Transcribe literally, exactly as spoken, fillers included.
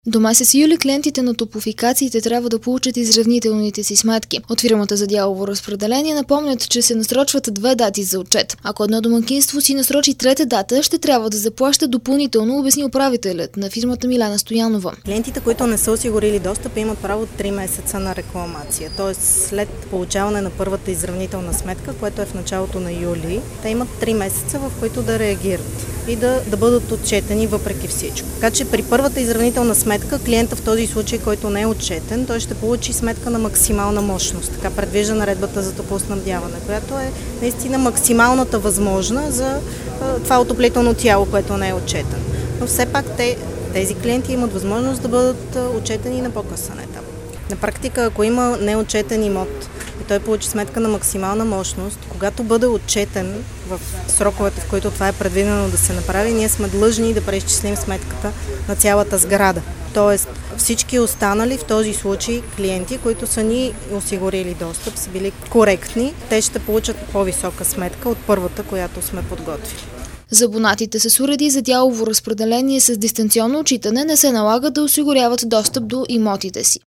До месец юли клиентите на топлофикациите трябва да получат изравнителните си сметки. От фирмата за дялово разпределение напомнят, че се насрочват две дати за отчет. Ако едно домакинство си насрочи трета дата, ще трябва да заплаща допълнително, обясни управителят на фирмата Милена Стоянова. Клиентите, които не са осигурили достъп, имат право три месеца на рекламация. Т.е. след получаване на първата изравнителна сметка, което е в началото на юли, те имат три месеца, в които да реагират и да, да бъдат отчетени въпреки всичко. Така че при първата изравнителна сметка, клиента в този случай, който не е отчетен, той ще получи сметка на максимална мощност. Така предвижда наредбата за топлоснабдяване, която е наистина максималната възможна за а, това отоплително тяло, което не е отчетен. Но все пак те, тези клиенти имат възможност да бъдат а, отчетени на по-късен етап. На практика, ако има неотчетен имот и той получи сметка на максимална мощност, когато бъде отчетен в сроковете, в които това е предвидено да се направи, ние сме длъжни да преизчислим сметката на цялата сграда. Тоест всички останали в този случай клиенти, които са ни осигурили достъп, са били коректни, те ще получат по-висока сметка от първата, която сме подготвили. За абонатите с уреди за дялово разпределение с дистанционно отчитане не се налага да осигуряват достъп до имотите си.